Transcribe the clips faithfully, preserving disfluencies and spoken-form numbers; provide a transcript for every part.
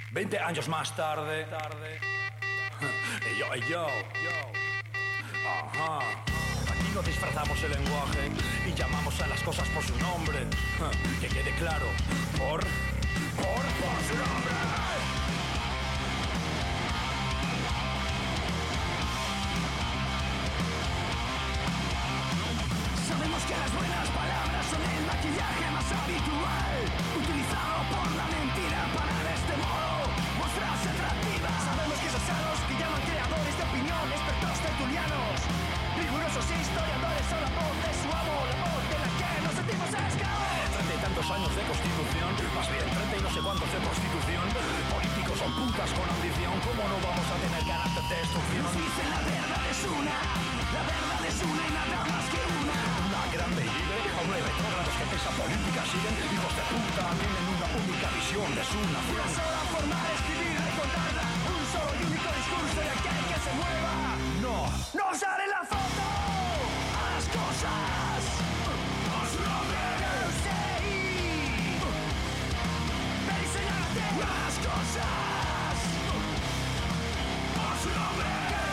Veinte años más tarde, tarde. Hey, yo, hey, yo. Ajá. Aquí no disfrazamos el lenguaje y llamamos a las cosas por su nombre. Que quede claro, por, por, por su nombre. Sabemos que las buenas palabras son el maquillaje más habitual, utilizado por la mentira para de este modo mostrarse atractiva. Sabemos que esos a los que llaman creadores de opinión, expertos tertulianos, rigurosos historiadores son la voz de su amo, la voz de la que nos sentimos esclavos. Treinta y tantos años de constitución, más bien treinta y no sé cuántos de prostitución. Políticos son putas con ambición, ¿cómo no vamos a tener ganas de destrucción? Nos dicen la verdad es una, la verdad es una y nada más que una. Una grande y libre, aún hay retrógrados que esa política siguen. Hijos de puta tienen una única visión de su nación. Una sola forma de escribir y contarla, un solo y único discurso de aquel que se mueva. No, no sale la foto a las cosas. A su nombre. Ven y señálate a las cosas. A su nombre.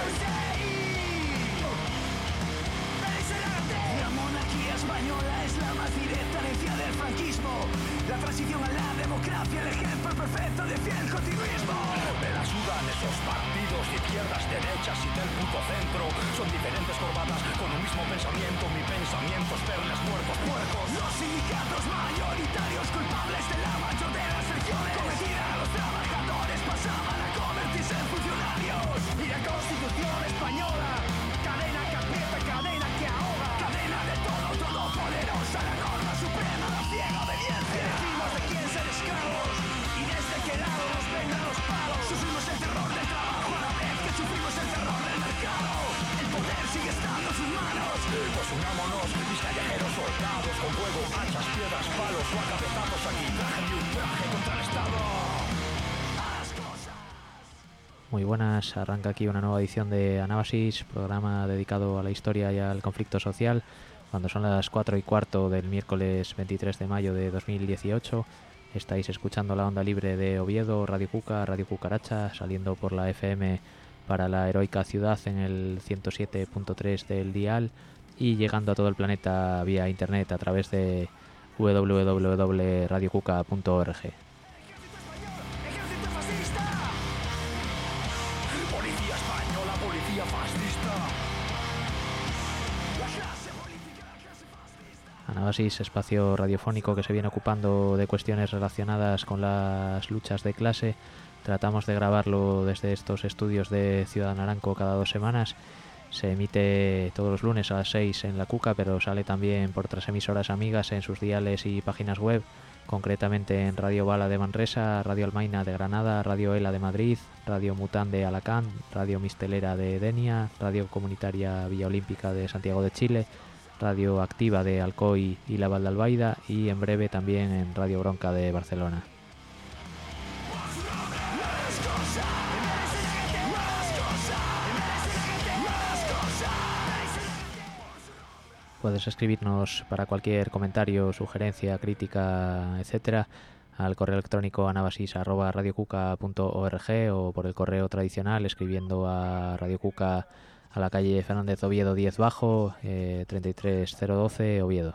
La monarquía española es la más directa herencia del franquismo. La transición a la democracia, el ejemplo perfecto de fiel continuismo. Me la sudan esos partidos de izquierdas, derechas y del puto centro. Son diferentes corbatas con un mismo pensamiento. Mi pensamiento es verles muertos puercos. Los sindicatos mayoritarios culpables de la mayor de las secciones cometida a los trabajadores pasaban a convertirse en funcionarios. Y la Constitución española, cadena que aprieta, cadena que ahoga, cadena de todo, todopoderosa, la norma suprema, la ciega obediencia. Elegimos de quién ser esclavos y desde qué lado nos vengan los palos. Sufrimos el terror del trabajo a la vez que sufrimos el terror del mercado. El poder sigue estando en sus manos. Pues unámonos, mis callejeros soldados, con fuego, hachas, piedras, palos o a cabezazos aquí. Traje y un traje contra el Estado. Muy buenas, arranca aquí una nueva edición de Anábasis, programa dedicado a la historia y al conflicto social, cuando son las cuatro y cuarto del miércoles veintitrés de mayo de dos mil dieciocho. Estáis escuchando la onda libre de Oviedo, Radio Cuca, Radio Cucaracha, saliendo por la F M para la heroica ciudad en el ciento siete punto tres del dial y llegando a todo el planeta vía internet a través de w w w punto radio cuca punto org. Anábasis, espacio radiofónico que se viene ocupando de cuestiones relacionadas con las luchas de clase. Tratamos de grabarlo desde estos estudios de Ciudad Naranco cada dos semanas. Se emite todos los lunes a las seis en la Cuca, pero sale también por otras emisoras amigas en sus diales y páginas web, concretamente en Radio Bala de Manresa, Radio Almaina de Granada, Radio Ela de Madrid, Radio Mután de Alacant, Radio Mistelera de Denia, Radio Comunitaria Villa Olímpica de Santiago de Chile, Radio Activa de Alcoy y La Val de Albaida y en breve también en Radio Bronca de Barcelona. Puedes escribirnos para cualquier comentario, sugerencia, crítica, etcétera, al correo electrónico anabasis arroba radiocuca punto org o por el correo tradicional escribiendo a Radio Cuca a la calle Fernández Oviedo diez Bajo, eh, treinta y tres mil doce Oviedo.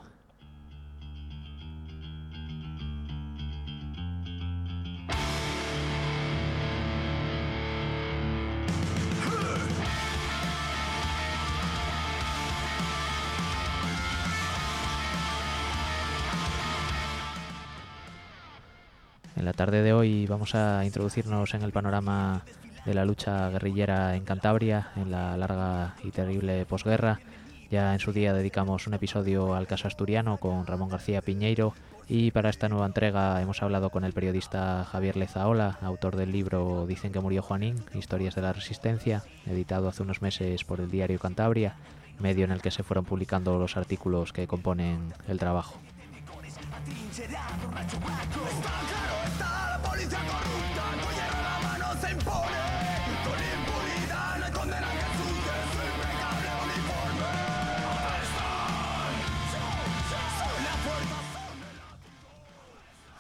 En la tarde de hoy vamos a introducirnos en el panorama de la lucha guerrillera en Cantabria, en la larga y terrible posguerra. Ya en su día dedicamos un episodio al caso asturiano con Ramón García Piñeiro y para esta nueva entrega hemos hablado con el periodista Javier Lezaola, autor del libro Dicen que murió Juanín, Historias de la Resistencia, editado hace unos meses por el diario Cantabria, medio en el que se fueron publicando los artículos que componen el trabajo.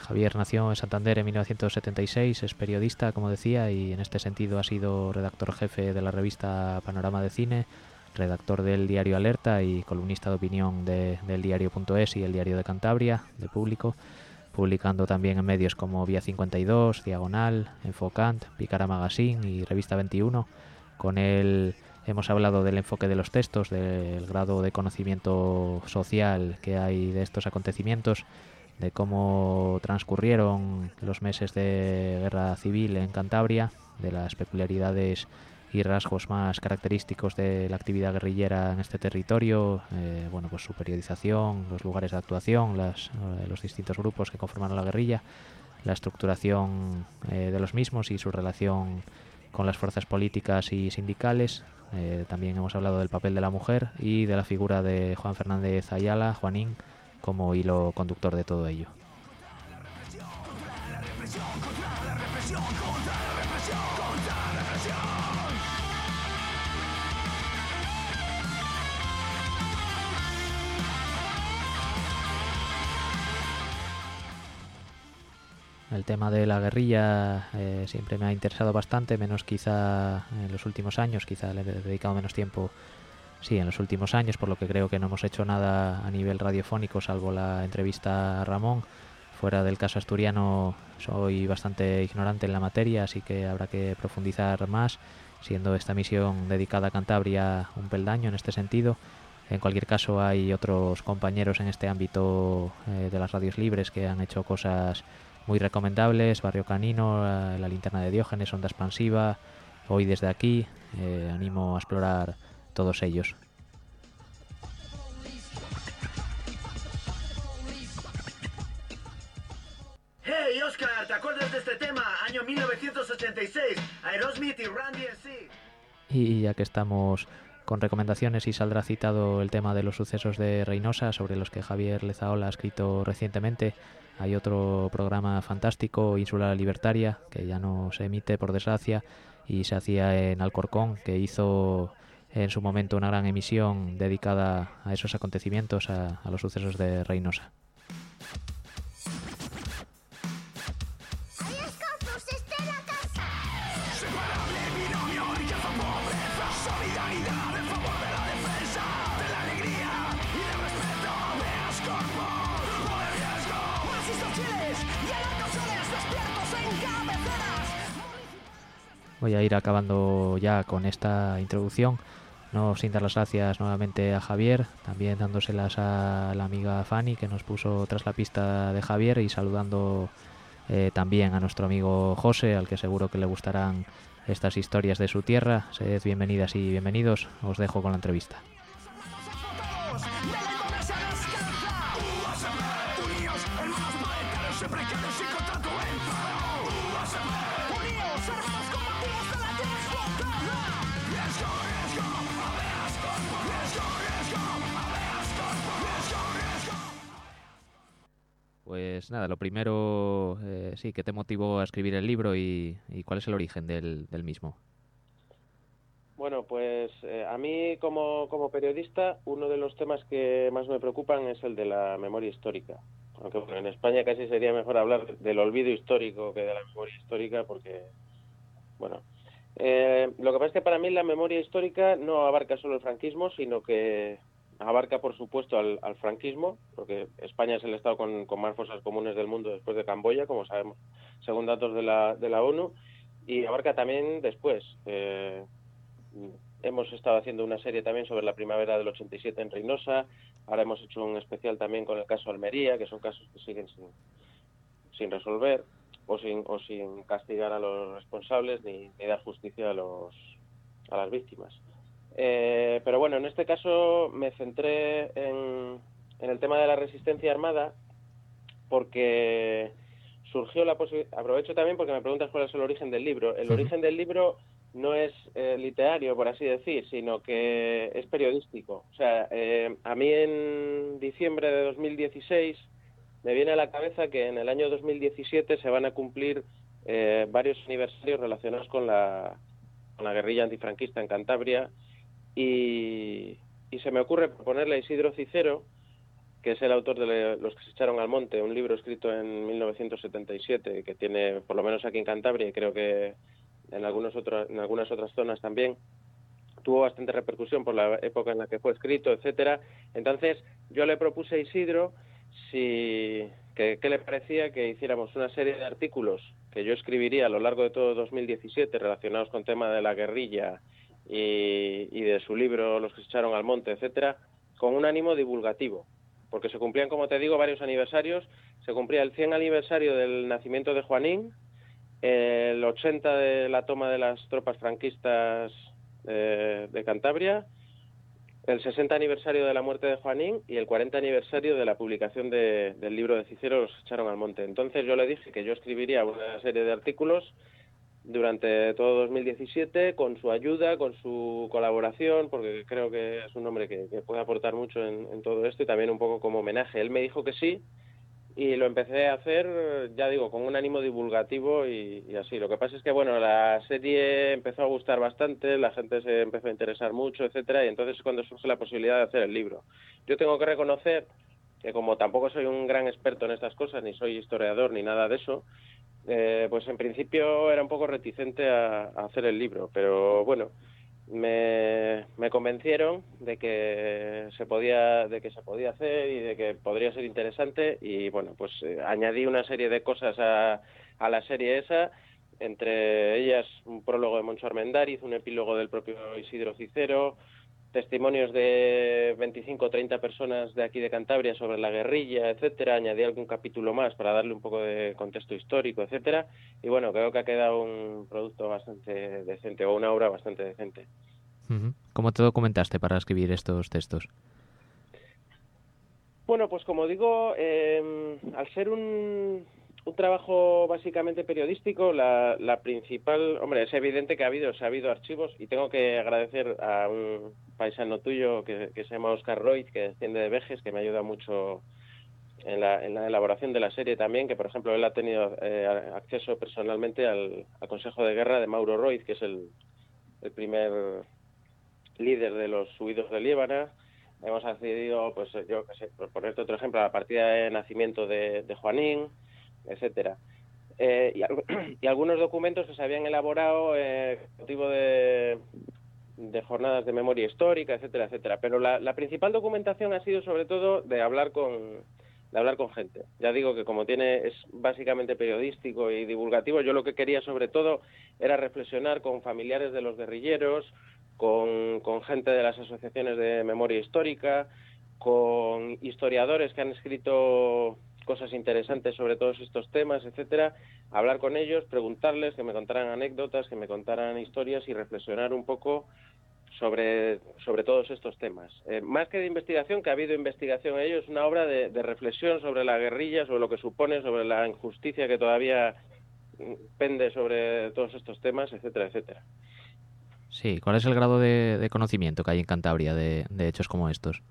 Javier nació en Santander en mil novecientos setenta y seis, es periodista, como decía, y en este sentido ha sido redactor jefe de la revista Panorama de Cine, redactor del diario Alerta y columnista de opinión de, del diario.es y el Diario de Cantabria, de Público, publicando también en medios como Vía cincuenta y dos, Diagonal, Enfocant, Picara Magazine y Revista veintiuno. Con él hemos hablado del enfoque de los textos, del grado de conocimiento social que hay de estos acontecimientos, de cómo transcurrieron los meses de guerra civil en Cantabria, de las peculiaridades y rasgos más característicos de la actividad guerrillera en este territorio, eh, bueno, pues su periodización, los lugares de actuación, las, eh, los distintos grupos que conformaron la guerrilla, la estructuración eh, de los mismos y su relación con las fuerzas políticas y sindicales. Eh, también hemos hablado del papel de la mujer y de la figura de Juan Fernández Ayala, Juanín, como hilo conductor de todo ello. El tema de la guerrilla eh, siempre me ha interesado bastante, menos quizá en los últimos años, quizá le he dedicado menos tiempo, sí, en los últimos años, por lo que creo que no hemos hecho nada a nivel radiofónico, salvo la entrevista a Ramón. Fuera del caso asturiano soy bastante ignorante en la materia, así que habrá que profundizar más, siendo esta misión dedicada a Cantabria un peldaño en este sentido. En cualquier caso, hay otros compañeros en este ámbito eh, de las radios libres que han hecho cosas muy recomendables: Barrio Canino, la, la Linterna de Diógenes, Onda Expansiva, Hoy Desde Aquí. Eh, animo a explorar todos ellos. Hey Oscar, ¿te acuerdas de este tema? Año mil novecientos ochenta y seis, Aerosmith y Run D M C. Y ya que estamos con recomendaciones y saldrá citado el tema de los sucesos de Reynosa, sobre los que Javier Lezaola ha escrito recientemente, hay otro programa fantástico, Ínsula Libertaria, que ya no se emite, por desgracia, y se hacía en Alcorcón, que hizo en su momento una gran emisión dedicada a esos acontecimientos, a, a los sucesos de Reynosa. Voy a ir acabando ya con esta introducción, no sin dar las gracias nuevamente a Javier, también dándoselas a la amiga Fanny, que nos puso tras la pista de Javier, y saludando eh, también a nuestro amigo José, al que seguro que le gustarán estas historias de su tierra. Sed bienvenidas y bienvenidos, os dejo con la entrevista. Pues nada, lo primero, eh, sí, ¿qué te motivó a escribir el libro y, y cuál es el origen del, del mismo? Bueno, pues eh, a mí como, como periodista, uno de los temas que más me preocupan es el de la memoria histórica. Aunque bueno, en España casi sería mejor hablar del olvido histórico que de la memoria histórica, porque, bueno, eh, lo que pasa es que para mí la memoria histórica no abarca solo el franquismo, sino que abarca, por supuesto, al, al franquismo, porque España es el estado con, con más fosas comunes del mundo después de Camboya, como sabemos, según datos de la, de la ONU, y abarca también después. Eh, hemos estado haciendo una serie también sobre la primavera del ochenta y siete en Reynosa, ahora hemos hecho un especial también con el caso Almería, que son casos que siguen sin, sin resolver o sin, o sin castigar a los responsables ni, ni dar justicia a, los, a las víctimas. Eh, pero bueno, en este caso me centré en, en el tema de la resistencia armada porque surgió la posibilidad. Aprovecho también porque me preguntas cuál es el origen del libro. El origen del libro no es eh, literario, por así decir, sino que es periodístico. O sea, eh, a mí en diciembre de dos mil dieciséis me viene a la cabeza que en el año dos mil diecisiete se van a cumplir eh, varios aniversarios relacionados con la, con la guerrilla antifranquista en Cantabria. Y, y se me ocurre proponerle a Isidro Cicero que es el autor de Los que se echaron al monte, un libro escrito en mil novecientos setenta y siete, que tiene, por lo menos aquí en Cantabria, y creo que en, algunos otros, en algunas otras zonas también, tuvo bastante repercusión por la época en la que fue escrito, etcétera. Entonces, yo le propuse a Isidro si que, qué le parecía que hiciéramos una serie de artículos que yo escribiría a lo largo de todo dos mil diecisiete relacionados con tema de la guerrilla y, y de su libro Los que se echaron al monte, etcétera, con un ánimo divulgativo, porque se cumplían, como te digo, varios aniversarios. Se cumplía el cien aniversario del nacimiento de Juanín, el ochenta de la toma de las tropas franquistas eh, de Cantabria, el sesenta aniversario de la muerte de Juanín y el cuarenta aniversario de la publicación de, del libro de Cicero, Los que echaron al monte. Entonces yo le dije que yo escribiría una serie de artículos durante todo dos mil diecisiete con su ayuda, con su colaboración, porque creo que es un hombre que, que puede aportar mucho en, en todo esto, y también un poco como homenaje. Él me dijo que sí, y lo empecé a hacer, ya digo, con un ánimo divulgativo y, y así. Lo que pasa es que, bueno, la serie empezó a gustar bastante, la gente se empezó a interesar mucho, etcétera, y entonces es cuando surge la posibilidad de hacer el libro. Yo tengo que reconocer que, como tampoco soy un gran experto en estas cosas, ni soy historiador ni nada de eso, eh, pues en principio era un poco reticente a, a hacer el libro, pero bueno, me, me convencieron de que se podía de que se podía hacer y de que podría ser interesante, y bueno, pues eh, añadí una serie de cosas a, a la serie esa, entre ellas un prólogo de Moncho Armendáriz, un epílogo del propio Isidro Cicero, testimonios de veinticinco o treinta personas de aquí de Cantabria sobre la guerrilla, etcétera. Añadí algún capítulo más para darle un poco de contexto histórico, etcétera. Y bueno, creo que ha quedado un producto bastante decente, o una obra bastante decente. ¿Cómo te documentaste para escribir estos textos? Bueno, pues como digo, eh, al ser un, un trabajo básicamente periodístico, la, la principal... Hombre, es evidente que ha habido, se ha habido archivos, y tengo que agradecer a un paisano tuyo que, que se llama Óscar Roig, que desciende de Vejes, que me ayuda mucho en la, en la elaboración de la serie también, que por ejemplo él ha tenido eh, acceso personalmente al, al Consejo de Guerra de Mauro Roig, que es el, el primer líder de los huidos de Líbana. Hemos accedido, pues yo qué sé, por ponerte otro ejemplo, a la partida de nacimiento de, de Juanín, etcétera. Eh, y, y algunos documentos que se habían elaborado eh, motivo de, de jornadas de memoria histórica, etcétera, etcétera. Pero la, la principal documentación ha sido sobre todo de hablar con de hablar con gente. Ya digo que como tiene es básicamente periodístico y divulgativo, yo lo que quería sobre todo era reflexionar con familiares de los guerrilleros, con, con gente de las asociaciones de memoria histórica, con historiadores que han escrito cosas interesantes sobre todos estos temas, etcétera, hablar con ellos, preguntarles, que me contaran anécdotas, que me contaran historias y reflexionar un poco sobre, sobre todos estos temas. Eh, más que de investigación, que ha habido investigación en ello, es una obra de, de reflexión sobre la guerrilla, sobre lo que supone, sobre la injusticia que todavía pende sobre todos estos temas, etcétera, etcétera. Sí, ¿cuál es el grado de, de conocimiento que hay en Cantabria de, de hechos como estos?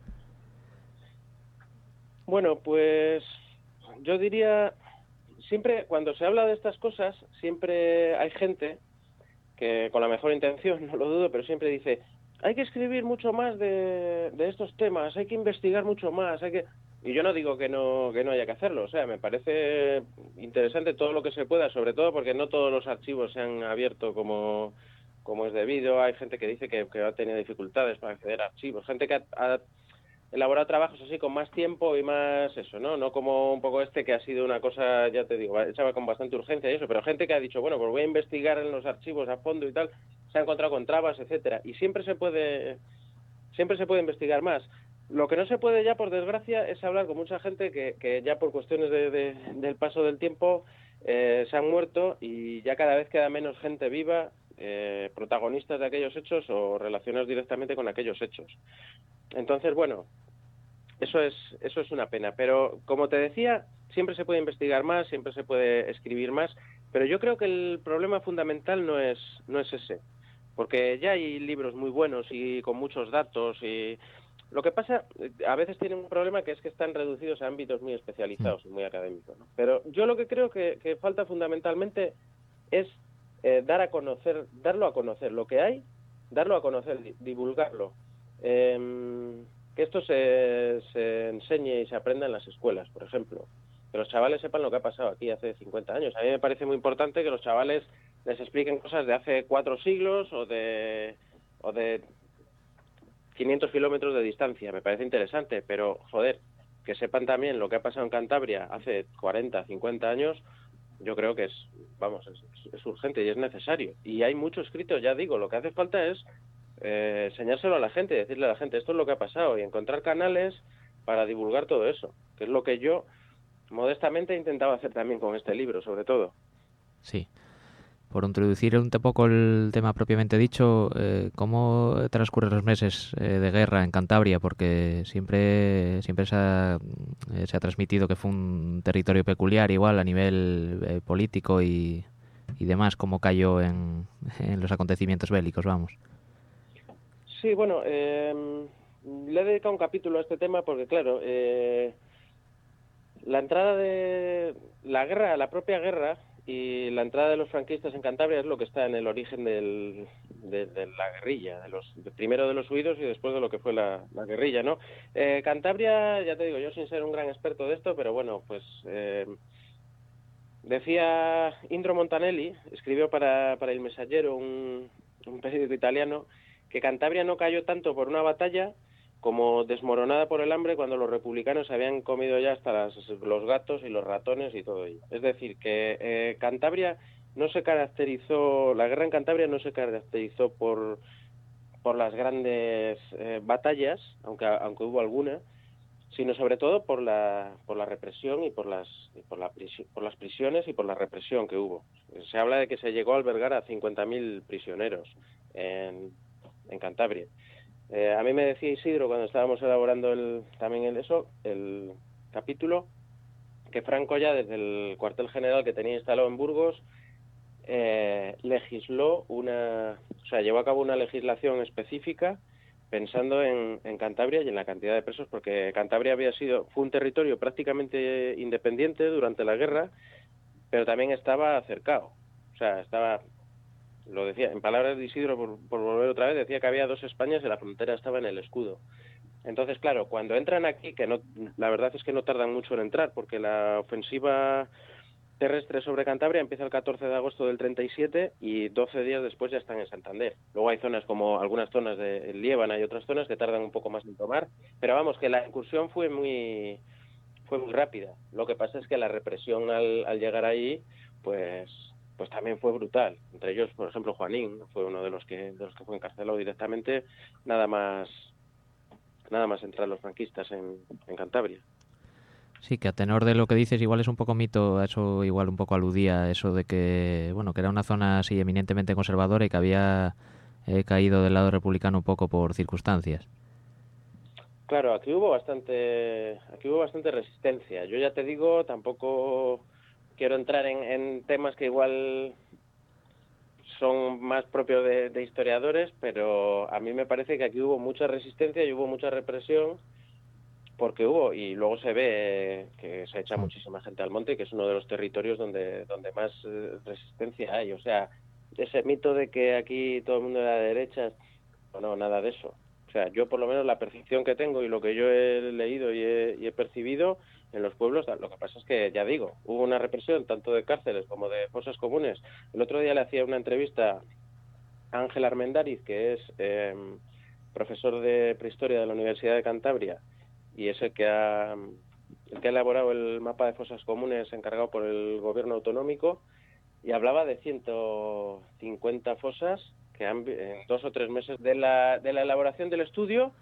Bueno, pues yo diría, siempre cuando se habla de estas cosas, siempre hay gente que con la mejor intención, no lo dudo, pero siempre dice, hay que escribir mucho más de, de estos temas, hay que investigar mucho más, hay que... Y yo no digo que no que no haya que hacerlo, o sea, me parece interesante todo lo que se pueda, sobre todo porque no todos los archivos se han abierto como, como es debido. Hay gente que dice que, que ha tenido dificultades para acceder a archivos, gente que ha, ha elaborado trabajos así con más tiempo y más eso, ¿no? No como un poco este que ha sido una cosa, ya te digo, hecha con bastante urgencia y eso, pero gente que ha dicho, bueno, pues voy a investigar en los archivos a fondo y tal, se ha encontrado con trabas, etcétera, y siempre se puede siempre se puede investigar más. Lo que no se puede ya, por desgracia, es hablar con mucha gente que, que ya por cuestiones de, de, del paso del tiempo eh, se han muerto, y ya cada vez queda menos gente viva, eh, protagonistas de aquellos hechos o relacionados directamente con aquellos hechos. Entonces, bueno, eso es eso es una pena, pero como te decía, siempre se puede investigar más, siempre se puede escribir más, pero yo creo que el problema fundamental no es no es ese, porque ya hay libros muy buenos y con muchos datos, y lo que pasa, a veces tienen un problema, que es que están reducidos a ámbitos muy especializados y muy académicos, ¿no? Pero yo lo que creo que, que falta fundamentalmente es eh, dar a conocer, darlo a conocer lo que hay, darlo a conocer, divulgarlo. Eh, que esto se, se enseñe y se aprenda en las escuelas, por ejemplo. Que los chavales sepan lo que ha pasado aquí hace cincuenta años. A mí me parece muy importante que los chavales les expliquen cosas de hace cuatro siglos o de, o de quinientos kilómetros de distancia. Me parece interesante, pero, joder, que sepan también lo que ha pasado en Cantabria hace cuarenta, cincuenta años, yo creo que es, vamos, es, es urgente y es necesario. Y hay mucho escrito, ya digo, lo que hace falta es eh, enseñárselo a la gente, decirle a la gente, esto es lo que ha pasado, y encontrar canales para divulgar todo eso, que es lo que yo modestamente he intentado hacer también con este libro, sobre todo. Sí. Por introducir un poco el tema propiamente dicho, eh, ¿cómo transcurren los meses eh, de guerra en Cantabria? Porque siempre siempre se ha, eh, se ha transmitido que fue un territorio peculiar, igual a nivel eh, político y, y demás, cómo cayó en, en los acontecimientos bélicos, vamos. Sí, bueno, eh, le he dedicado un capítulo a este tema porque, claro, eh, la entrada de la guerra, la propia guerra, y la entrada de los franquistas en Cantabria es lo que está en el origen del, de, de la guerrilla, de los de, primero de los huidos y después de lo que fue la, la guerrilla, ¿no? Eh, Cantabria, ya te digo, yo sin ser un gran experto de esto, pero bueno, pues eh, decía Indro Montanelli, escribió para, para El Messaggero, un, un periódico italiano, que Cantabria no cayó tanto por una batalla como desmoronada por el hambre cuando los republicanos habían comido ya hasta las, los gatos y los ratones y todo ello. Es decir, que eh, Cantabria no se caracterizó, la guerra en Cantabria no se caracterizó por, por las grandes eh, batallas, aunque, aunque hubo alguna, sino sobre todo por la, por la represión y por las, y por, la prisi- por las prisiones y por la represión que hubo. Se habla de que se llegó a albergar a cincuenta mil prisioneros en, en Cantabria. Eh, a mí me decía Isidro, cuando estábamos elaborando el, también el eso, el capítulo, que Franco ya desde el cuartel general que tenía instalado en Burgos, eh, legisló una, o sea, llevó a cabo una legislación específica pensando en, en Cantabria y en la cantidad de presos, porque Cantabria había sido, fue un territorio prácticamente independiente durante la guerra, pero también estaba cercado, o sea, estaba... Lo decía, en palabras de Isidro, por, por volver otra vez, decía que había dos Españas y la frontera estaba en el escudo. Entonces, claro, cuando entran aquí, que no, la verdad es que no tardan mucho en entrar, porque la ofensiva terrestre sobre Cantabria empieza el catorce de agosto del treinta y siete y doce días después ya están en Santander. Luego hay zonas como algunas zonas de Liébana y otras zonas que tardan un poco más en tomar, pero vamos, que la incursión fue muy fue muy rápida. Lo que pasa es que la represión al, al llegar ahí, pues... pues también fue brutal. Entre ellos, por ejemplo, Juanín fue uno de los que de los que fue encarcelado directamente, nada más nada más entrar los franquistas en, en Cantabria. Sí, que a tenor de lo que dices, igual es un poco mito, a eso igual un poco aludía, eso de que, bueno, que era una zona así eminentemente conservadora y que había eh, caído del lado republicano un poco por circunstancias. Claro, aquí hubo bastante aquí hubo bastante resistencia. Yo ya te digo, tampoco quiero entrar en, en temas que igual son más propios de, de historiadores, pero a mí me parece que aquí hubo mucha resistencia y hubo mucha represión, porque hubo, y luego se ve que se echa muchísima gente al monte, que es uno de los territorios donde, donde más eh, resistencia hay. O sea, ese mito de que aquí todo el mundo era de derechas, no, nada de eso. O sea, yo por lo menos la percepción que tengo y lo que yo he leído y he, y he percibido en los pueblos, lo que pasa es que, ya digo, hubo una represión tanto de cárceles como de fosas comunes. El otro día le hacía una entrevista a Ángel Armendáriz, que es eh, profesor de prehistoria de la Universidad de Cantabria y es el que ha, el que ha elaborado el mapa de fosas comunes encargado por el gobierno autonómico, y hablaba de ciento cincuenta fosas que han, en dos o tres meses de la, de la elaboración del estudio,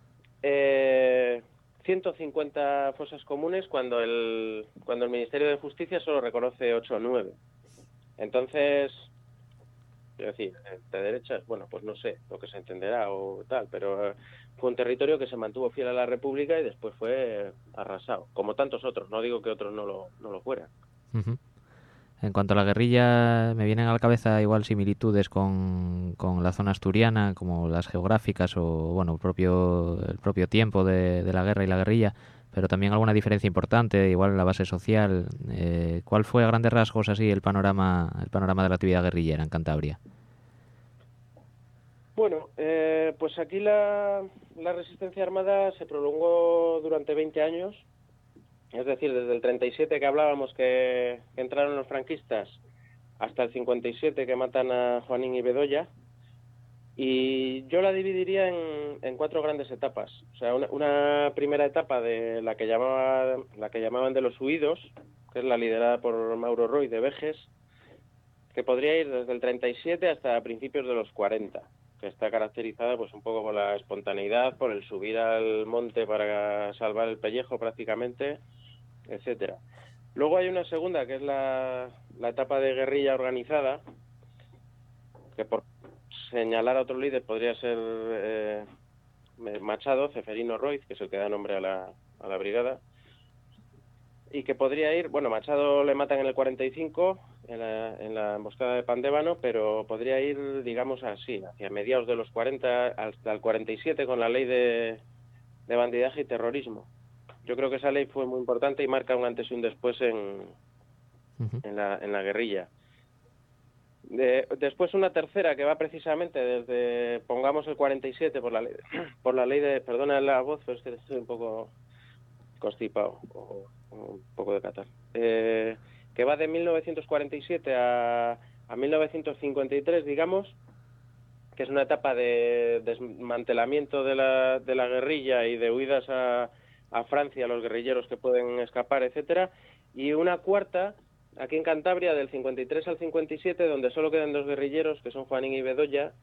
eh, ciento cincuenta fosas comunes cuando el cuando el Ministerio de Justicia solo reconoce ocho o nueve. Entonces, es decir, de derechas, bueno, pues no sé lo que se entenderá o tal, pero eh, fue un territorio que se mantuvo fiel a la República y después fue eh, arrasado, como tantos otros. No digo que otros no lo, no lo fueran. Uh-huh. En cuanto a la guerrilla, me vienen a la cabeza igual similitudes con, con la zona asturiana, como las geográficas o bueno el propio el propio tiempo de, de la guerra y la guerrilla, pero también alguna diferencia importante, igual en la base social. Eh, ¿Cuál fue a grandes rasgos así el panorama el panorama de la actividad guerrillera en Cantabria? Bueno, eh, pues aquí la, la resistencia armada se prolongó durante veinte años, es decir, desde el treinta y siete que hablábamos que, que entraron los franquistas hasta el cincuenta y siete que matan a Juanín y Bedoya, y yo la dividiría en, en cuatro grandes etapas. O sea, una, una primera etapa de la que llamaba, la que llamaban de los huidos, que es la liderada por Mauro Roy de Vejes, que podría ir desde el treinta y siete hasta principios de los cuarenta, que está caracterizada pues un poco por la espontaneidad, por el subir al monte para salvar el pellejo prácticamente, etcétera. Luego hay una segunda, que es la, la etapa de guerrilla organizada, que por señalar a otro líder podría ser eh, Machado, Ceferino Roiz, que es el que da nombre a la, a la brigada, y que podría ir, bueno, Machado le matan en el cuarenta y cinco, en la, en la emboscada de Pandébano, pero podría ir, digamos así, hacia mediados de los cuarenta, hasta el cuarenta y siete, con la ley de, de bandidaje y terrorismo. Yo creo que esa ley fue muy importante y marca un antes y un después en, uh-huh. en, la, en la guerrilla. De, después una tercera que va precisamente desde, pongamos el cuarenta y siete, por la ley, por la ley de, perdona la voz, pero es que estoy un poco constipado, o, o un poco de catarro, eh, que va de mil novecientos cuarenta y siete a, a mil novecientos cincuenta y tres, digamos, que es una etapa de desmantelamiento de la, de la guerrilla y de huidas a, a Francia, los guerrilleros que pueden escapar, etcétera, y una cuarta aquí en Cantabria del cincuenta y tres al cincuenta y siete, donde solo quedan dos guerrilleros, que son Juanín y Bedoya,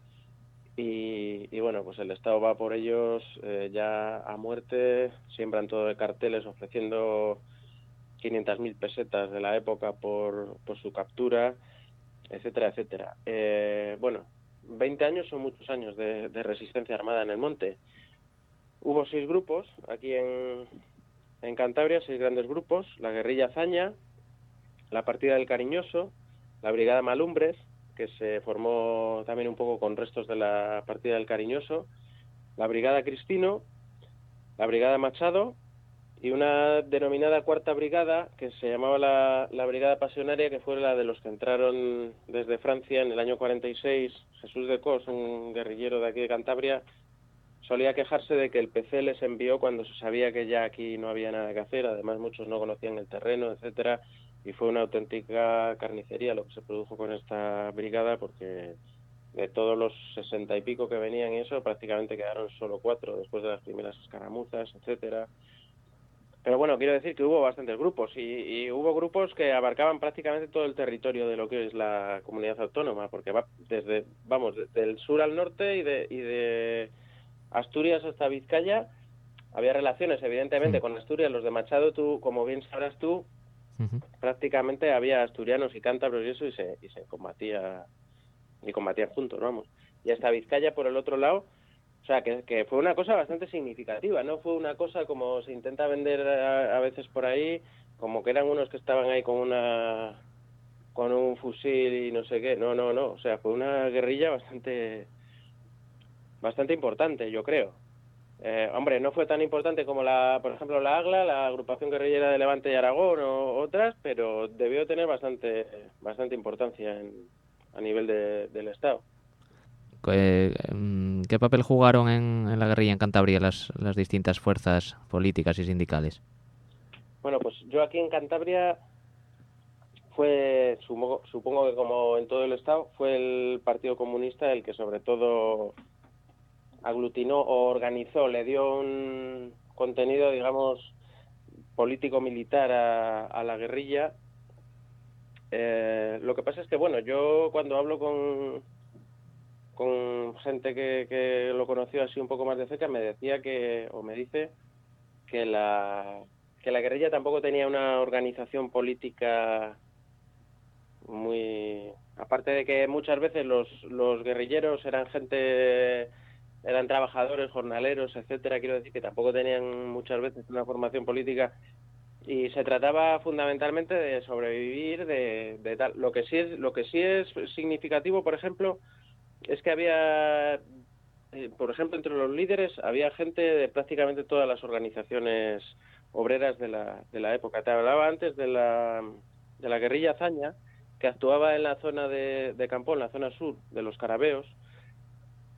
y, y bueno, pues el Estado va por ellos eh, ya a muerte, siembran todo de carteles ofreciendo quinientas mil pesetas de la época por, por su captura, etcétera, etcétera. Eh, bueno, veinte años son muchos años de, de resistencia armada en el monte. Hubo seis grupos aquí en, en Cantabria, seis grandes grupos: la guerrilla Zaña, la partida del Cariñoso, la brigada Malumbres, que se formó también un poco con restos de la partida del Cariñoso, la brigada Cristino, la brigada Machado y una denominada cuarta brigada que se llamaba la, la brigada Pasionaria, que fue la de los que entraron desde Francia en el año cuarenta y seis. Jesús de Cos, un guerrillero de aquí de Cantabria, solía quejarse de que el P C les envió cuando se sabía que ya aquí no había nada que hacer. Además, muchos no conocían el terreno, etcétera, y fue una auténtica carnicería lo que se produjo con esta brigada, porque de todos los sesenta y pico que venían y eso, prácticamente quedaron solo cuatro después de las primeras escaramuzas, etcétera. Pero bueno, quiero decir que hubo bastantes grupos y, y hubo grupos que abarcaban prácticamente todo el territorio de lo que es la comunidad autónoma, porque va desde, vamos, del sur al norte y de, y de Asturias hasta Vizcaya. Había relaciones, evidentemente, sí. con Asturias. Los de Machado, tú, como bien sabrás tú, uh-huh. prácticamente había asturianos y cántabros y eso, y se, y se combatía, y combatían juntos, vamos. Y hasta Vizcaya, por el otro lado, o sea, que, que fue una cosa bastante significativa, no fue una cosa como se intenta vender a, a veces por ahí, como que eran unos que estaban ahí con una con un fusil y no sé qué. No, no, no, o sea, fue una guerrilla bastante bastante importante, yo creo. Eh, hombre, no fue tan importante como la, por ejemplo, la AGLA, la Agrupación Guerrillera de Levante y Aragón, o otras, pero debió tener bastante bastante importancia en, a nivel de, del Estado. ¿Qué, qué papel jugaron en, en la guerrilla en Cantabria las, las distintas fuerzas políticas y sindicales? Bueno, pues yo aquí en Cantabria fue, supongo, supongo que como en todo el Estado, fue el Partido Comunista el que sobre todo aglutinó o organizó, le dio un contenido, digamos, político-militar a, a la guerrilla. Eh, lo que pasa es que, bueno, yo cuando hablo con... con gente que, que lo conoció así un poco más de cerca, me decía que, o me dice, que la, que la guerrilla tampoco tenía una organización política muy... Aparte de que muchas veces los, los guerrilleros eran gente, eran trabajadores, jornaleros, etcétera, quiero decir que tampoco tenían muchas veces una formación política, y se trataba fundamentalmente de sobrevivir, de, de tal. Lo que sí es, lo que sí es significativo, por ejemplo, es que había, eh, por ejemplo, entre los líderes había gente de prácticamente todas las organizaciones obreras de la, de la época. Te hablaba antes de la, de la guerrilla Zaña, que actuaba en la zona de, de Campón, la zona sur de los Carabeos,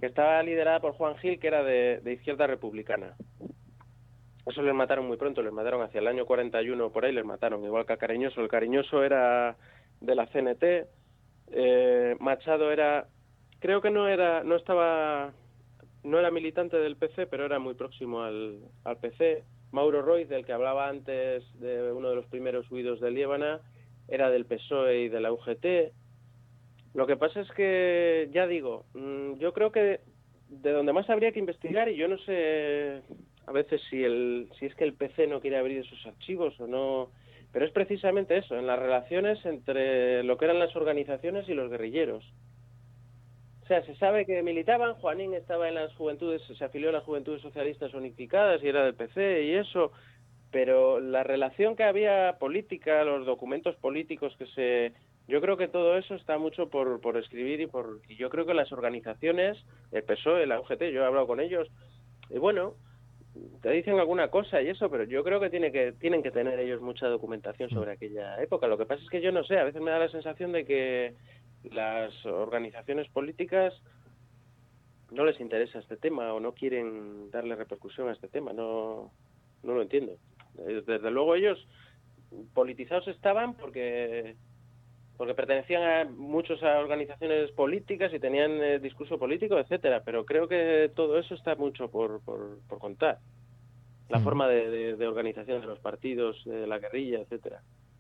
que estaba liderada por Juan Gil, que era de, de Izquierda Republicana. Eso les mataron muy pronto, les mataron hacia el año cuarenta y uno, por ahí les mataron, igual que a Cariñoso. El Cariñoso era de la C N T, eh, Machado era, creo que no era, no estaba, no era militante del P C, pero era muy próximo al, al P C. Mauro Roig, del que hablaba antes, de uno de los primeros huidos de Liébana, era del P S O E y de la U G T. Lo que pasa es que, ya digo, yo creo que de donde más habría que investigar, y yo no sé a veces si el si es que el P C no quiere abrir esos archivos o no, pero es precisamente eso, en las relaciones entre lo que eran las organizaciones y los guerrilleros. O sea, se sabe que militaban, Juanín estaba en las juventudes, se afilió a las Juventudes Socialistas Unificadas y era del P C y eso, pero la relación que había política, los documentos políticos que se... Yo creo que todo eso está mucho por, por escribir y por y yo creo que las organizaciones, el P S O E, la U G T, yo he hablado con ellos, y bueno, te dicen alguna cosa y eso, pero yo creo que tiene que tienen que tener ellos mucha documentación sobre aquella época. Lo que pasa es que yo no sé, a veces me da la sensación de que las organizaciones políticas no les interesa este tema o no quieren darle repercusión a este tema, no no lo entiendo. Desde luego ellos politizados estaban porque porque pertenecían a muchos a organizaciones políticas y tenían eh, discurso político, etcétera, pero creo que todo eso está mucho por, por, por contar. La mm. forma de, de, de organización de los partidos, de la guerrilla, etcétera.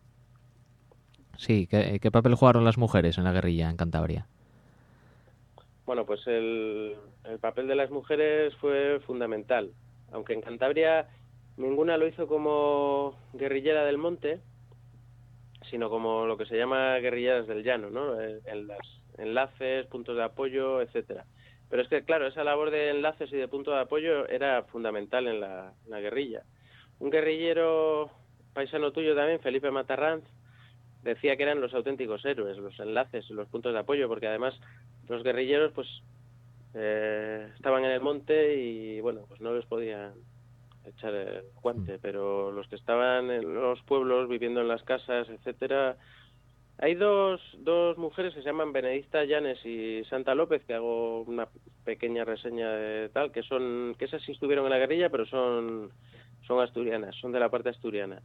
Sí, ¿qué, ¿qué papel jugaron las mujeres en la guerrilla en Cantabria? Bueno, pues el, el papel de las mujeres fue fundamental. Aunque en Cantabria ninguna lo hizo como guerrillera del monte, sino como lo que se llama guerrilleras del llano, ¿no? En los enlaces, puntos de apoyo, etcétera. Pero es que, claro, esa labor de enlaces y de punto de apoyo era fundamental en la, en la guerrilla. Un guerrillero paisano tuyo también, Felipe Matarranz, decía que eran los auténticos héroes, los enlaces y los puntos de apoyo, porque además los guerrilleros, pues, eh, estaban en el monte y, bueno, pues no les podían echar el guante, pero los que estaban en los pueblos, viviendo en las casas, etcétera. Hay dos, dos mujeres que se llaman Benedicta Llanes y Santa López, que hago una pequeña reseña de tal, que son, que esas sí estuvieron en la guerrilla, pero son, son asturianas, son de la parte asturiana.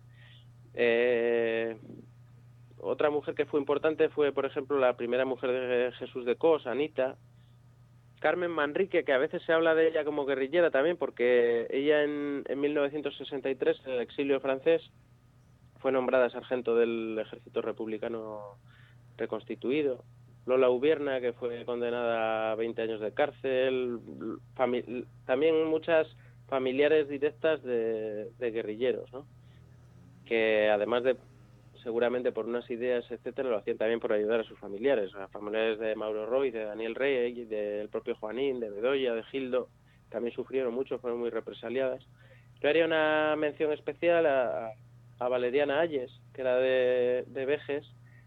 Eh, otra mujer que fue importante fue, por ejemplo, la primera mujer de Jesús de Cos, Anita, Carmen Manrique, que a veces se habla de ella como guerrillera también, porque ella en, en mil novecientos sesenta y tres, en el exilio francés, fue nombrada sargento del ejército republicano reconstituido. Lola Ubierna, que fue condenada a veinte años de cárcel. Fami- también muchas familiares directas de, de guerrilleros, ¿no? Que además de, seguramente por unas ideas, etcétera, lo hacían también por ayudar a sus familiares, a familiares de Mauro Roig, de Daniel Rey, del propio Juanín, de Bedoya, de Gildo, también sufrieron mucho, fueron muy represaliadas. Yo haría una mención especial a, a Valeriana Ayes, que era de, de Vejes,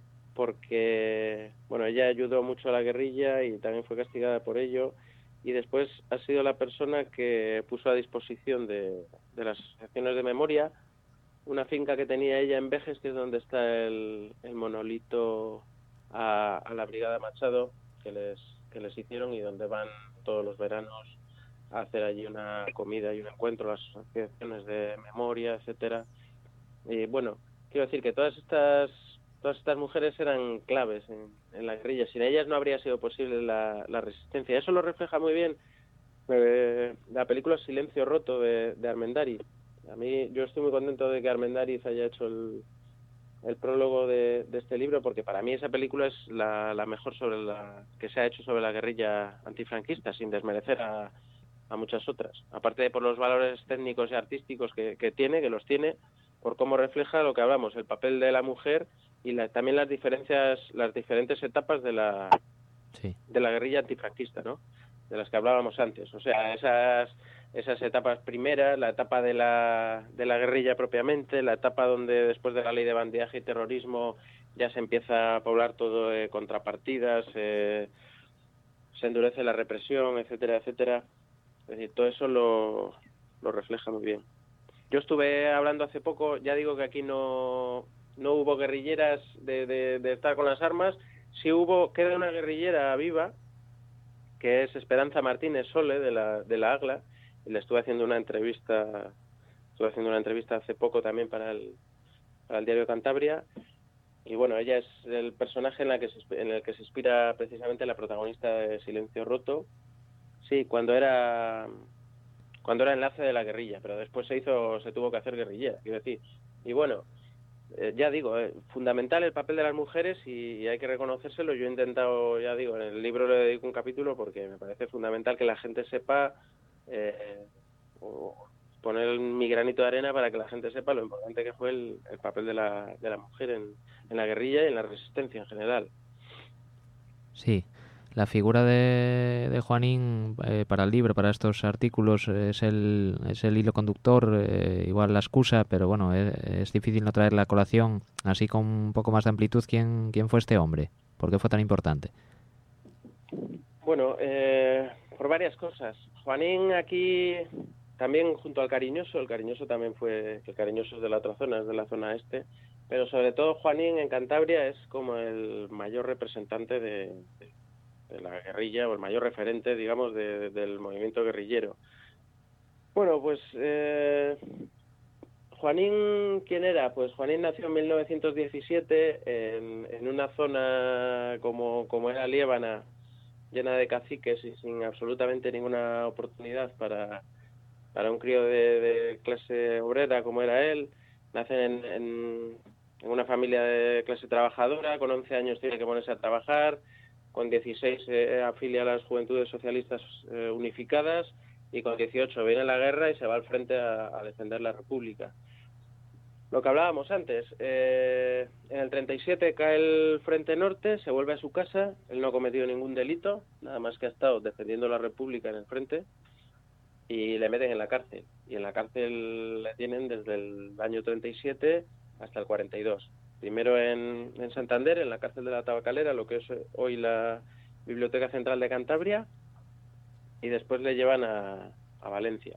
porque, bueno, ella ayudó mucho a la guerrilla y también fue castigada por ello, y después ha sido la persona que puso a disposición de, de las asociaciones de memoria una finca que tenía ella en Vejes, que es donde está el, el monolito a, a la Brigada Machado que les que les hicieron y donde van todos los veranos a hacer allí una comida y un encuentro, las asociaciones de memoria, etcétera. Y bueno, quiero decir que todas estas todas estas mujeres eran claves en, en la guerrilla. Sin ellas no habría sido posible la, la resistencia. Eso lo refleja muy bien eh, la película Silencio Roto de, de Armendáriz. A mí, yo estoy muy contento de que Armendáriz haya hecho el, el prólogo de, de este libro, porque para mí esa película es la, la mejor sobre la que se ha hecho sobre la guerrilla antifranquista, sin desmerecer a, a muchas otras. Aparte de por los valores técnicos y artísticos que, que tiene, que los tiene, por cómo refleja lo que hablamos, el papel de la mujer y la, también las diferencias, las diferentes etapas de la sí. de la guerrilla antifranquista, ¿no? De las que hablábamos antes. O sea, esas esas etapas primeras, la etapa de la de la guerrilla propiamente, la etapa donde después de la ley de bandidaje y terrorismo ya se empieza a poblar todo de contrapartidas, eh, se endurece la represión, etcétera, etcétera. Es decir, todo eso lo, lo refleja muy bien. Yo estuve hablando hace poco, ya digo que aquí no no hubo guerrilleras de, de, de estar con las armas, sí hubo, queda una guerrillera viva, que es Esperanza Martínez Sole, de la, de la AGLA, y le estuve haciendo una entrevista, estuve haciendo una entrevista hace poco también para el, para el diario Cantabria, y bueno, ella es el personaje en, la que se, en el que se inspira precisamente la protagonista de Silencio Roto, sí, cuando era cuando era enlace de la guerrilla, pero después se hizo, se tuvo que hacer guerrillera, quiero decir, y bueno, Eh, ya digo, eh, fundamental el papel de las mujeres y, y hay que reconocérselo. Yo he intentado, ya digo, en el libro le dedico un capítulo porque me parece fundamental que la gente sepa, eh, o poner mi granito de arena para que la gente sepa lo importante que fue el, el papel de la, de la mujer en, en la guerrilla y en la resistencia en general. Sí. La figura de, de Juanín eh, para el libro, para estos artículos, es el, es el hilo conductor, eh, igual la excusa, pero bueno, es, es difícil no traer la colación así con un poco más de amplitud. ¿Quién, quién fue este hombre? ¿Por qué fue tan importante? Bueno, eh, por varias cosas. Juanín aquí, también junto al Cariñoso, el Cariñoso también fue, el Cariñoso es de la otra zona, es de la zona este, pero sobre todo Juanín en Cantabria es como el mayor representante de... de de la guerrilla, o el mayor referente, digamos, de, de, del movimiento guerrillero. Bueno, pues eh, Juanín, ¿quién era? Pues Juanín nació en mil novecientos diecisiete en, en una zona como, como era Liébana, llena de caciques y sin absolutamente ninguna oportunidad para, para un crío de, de clase obrera como era él. Nace en, en, en una familia de clase trabajadora, con once años tiene que ponerse a trabajar, con dieciséis eh, afilia a las Juventudes Socialistas eh, Unificadas y con dieciocho viene la guerra y se va al frente a, a defender la República. Lo que hablábamos antes, eh, en el treinta y siete cae el Frente Norte, se vuelve a su casa, él no ha cometido ningún delito, nada más que ha estado defendiendo la República en el frente y le meten en la cárcel. Y en la cárcel le tienen desde el año treinta y siete hasta el cuarenta y dos. Primero en, en Santander, en la cárcel de la Tabacalera, lo que es hoy la Biblioteca Central de Cantabria, y después le llevan a, a Valencia.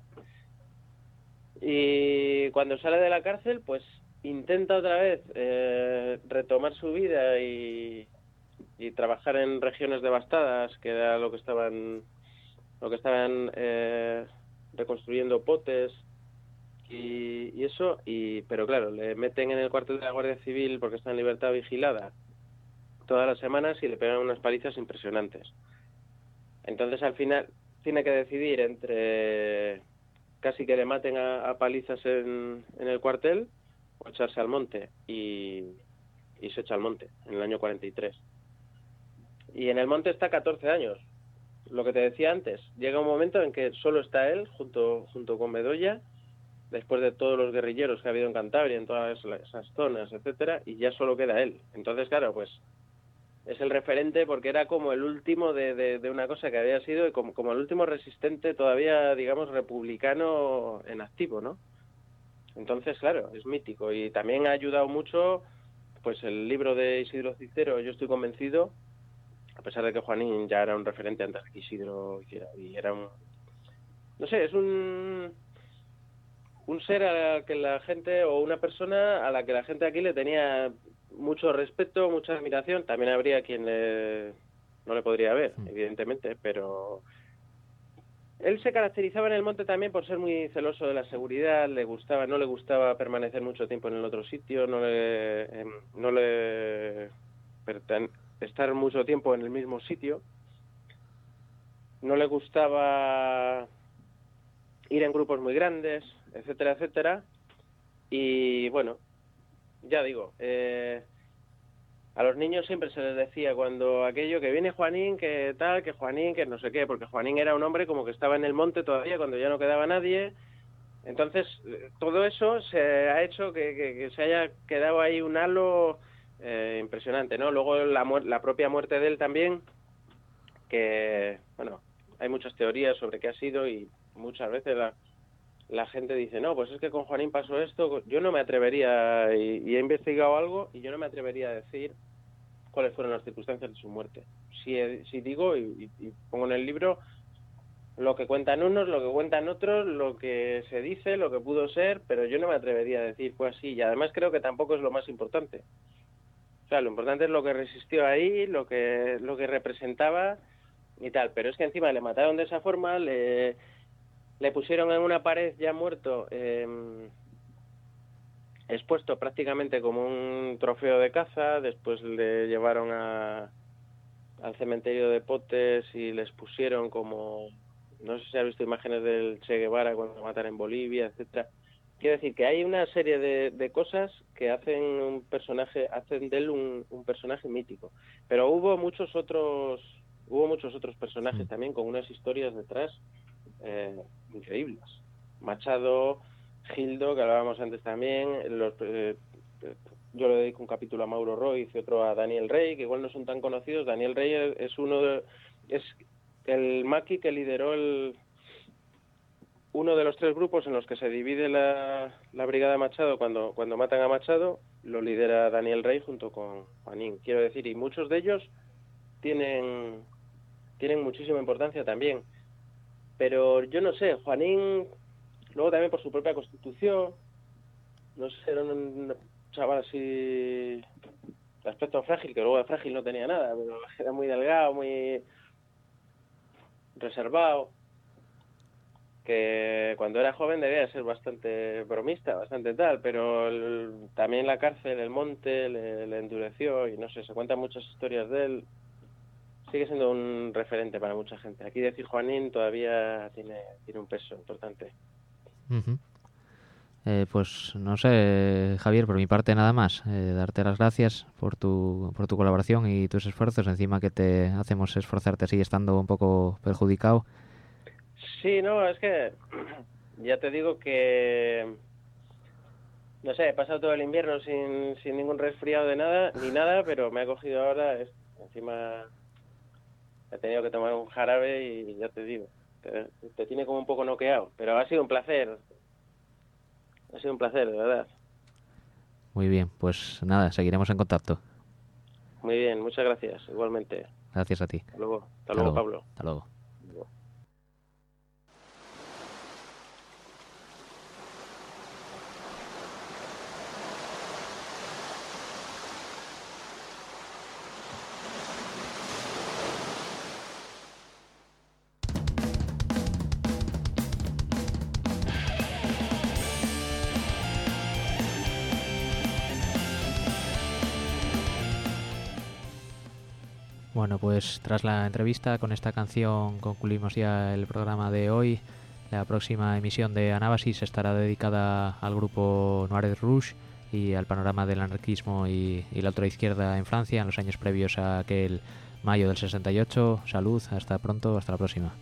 Y cuando sale de la cárcel, pues intenta otra vez eh, retomar su vida y, y trabajar en regiones devastadas, que era lo que estaban, lo que estaban eh, reconstruyendo Potes. Y, y eso, y pero claro, le meten en el cuartel de la Guardia Civil porque está en libertad vigilada todas las semanas y le pegan unas palizas impresionantes. Entonces al final tiene que decidir entre casi que le maten a, a palizas en, en el cuartel o echarse al monte, y, y se echa al monte en el año cuarenta y tres. Y en el monte está catorce años. Lo que te decía antes, llega un momento en que solo está él junto, junto con Bedoya, después de todos los guerrilleros que ha habido en Cantabria, en todas esas zonas, etcétera, y ya solo queda él. Entonces, claro, pues es el referente porque era como el último de, de, de una cosa que había sido, como, como el último resistente todavía, digamos, republicano en activo, ¿no? Entonces, claro, es mítico. Y también ha ayudado mucho, pues, el libro de Isidro Cicero, Yo estoy convencido, a pesar de que Juanín ya era un referente antes de que Isidro hiciera, y era un... No sé, es un... un ser a la que la gente, o una persona a la que la gente aquí le tenía mucho respeto, mucha admiración. También habría quien le, no le podría ver, evidentemente, pero él se caracterizaba en el monte también por ser muy celoso de la seguridad, le gustaba, no le gustaba permanecer mucho tiempo en el otro sitio, no le, eh, no le perten- estar mucho tiempo en el mismo sitio, no le gustaba ir en grupos muy grandes, etcétera, etcétera. Y bueno, ya digo, eh, a los niños siempre se les decía cuando aquello que viene Juanín, que tal, que Juanín, que no sé qué, porque Juanín era un hombre como que estaba en el monte todavía cuando ya no quedaba nadie. Entonces, todo eso se ha hecho que, que, que se haya quedado ahí un halo eh, impresionante, ¿no? Luego la, mu- la propia muerte de él también, que, bueno, hay muchas teorías sobre qué ha sido y muchas veces la, la gente dice, no, pues es que con Juanín pasó esto. Yo no me atrevería, y, y he investigado algo, y yo no me atrevería a decir cuáles fueron las circunstancias de su muerte. Si, si digo, y, y pongo en el libro, lo que cuentan unos, lo que cuentan otros, lo que se dice, lo que pudo ser, pero yo no me atrevería a decir fue así, y además creo que tampoco es lo más importante. O sea, lo importante es lo que resistió ahí, lo que, lo que representaba, y tal, pero es que encima le mataron de esa forma, le, le pusieron en una pared ya muerto, eh, expuesto prácticamente como un trofeo de caza, después le llevaron a, al cementerio de Potes y les pusieron como, no sé si has visto imágenes del Che Guevara cuando lo mataron en Bolivia, etcétera. Quiero decir que hay una serie de, de cosas que hacen un personaje, hacen de él un, un personaje mítico, pero hubo muchos otros, hubo muchos otros personajes también con unas historias detrás eh, increíbles. Machado, Gildo, que hablábamos antes también, los, eh, yo le dedico un capítulo a Mauro Roiz y otro a Daniel Rey, que igual no son tan conocidos. Daniel Rey es uno de, es el maqui que lideró el uno de los tres grupos en los que se divide la, la brigada Machado cuando, cuando matan a Machado, lo lidera Daniel Rey junto con Juanín. Quiero decir, y muchos de ellos tienen, tienen muchísima importancia también. Pero yo no sé, Juanín, luego también por su propia constitución, no sé, era un chaval así de aspecto frágil, que luego de frágil no tenía nada, pero era muy delgado, muy reservado, que cuando era joven debía ser bastante bromista, bastante tal, pero el, también la cárcel, el monte, le, le endureció y no sé, se cuentan muchas historias de él. Sigue siendo un referente para mucha gente. Aquí decir Juanín todavía tiene, tiene un peso importante. Uh-huh. Eh, pues no sé, Javier, por mi parte nada más. Eh, darte las gracias por tu, por tu colaboración y tus esfuerzos. Encima que te hacemos esforzarte, sigue estando un poco perjudicado. Sí, no, es que ya te digo que, no sé, he pasado todo el invierno sin, sin ningún resfriado de nada, ni nada, pero me ha cogido ahora, es, encima he tenido que tomar un jarabe y ya te digo, te, te tiene como un poco noqueado, pero ha sido un placer, ha sido un placer, de verdad. Muy bien, pues nada, seguiremos en contacto. Muy bien, muchas gracias, igualmente. Gracias a ti. Hasta luego, hasta, Hasta luego, luego, Pablo. Hasta luego. Bueno, pues tras la entrevista con esta canción concluimos ya el programa de hoy. La próxima emisión de Anábasis estará dedicada al grupo Noir Rouge y al panorama del anarquismo y, y la ultraizquierda en Francia en los años previos a aquel mayo del sesenta y ocho. Salud, hasta pronto, hasta la próxima.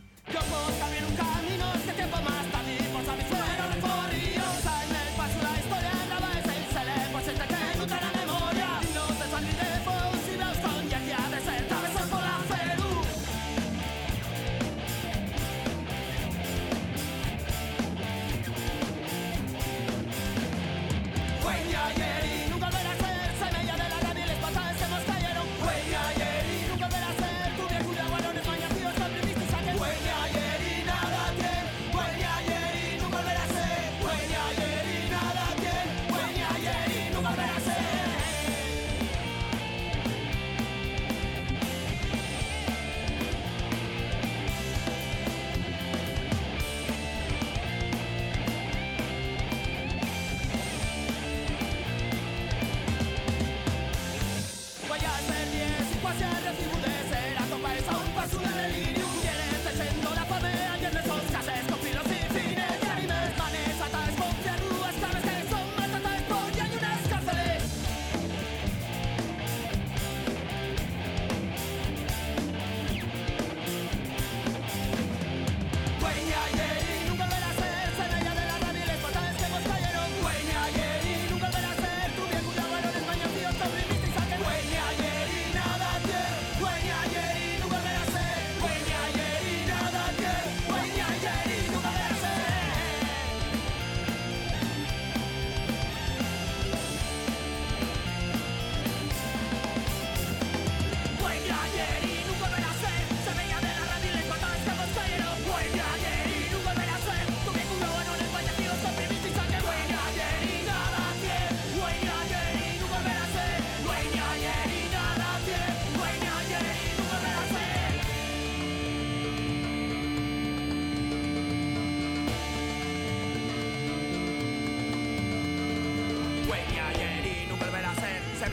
Camino, este tiempo más tarde, por saber, fuera de por y, sai nel passo la historia.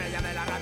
estrella de la radio.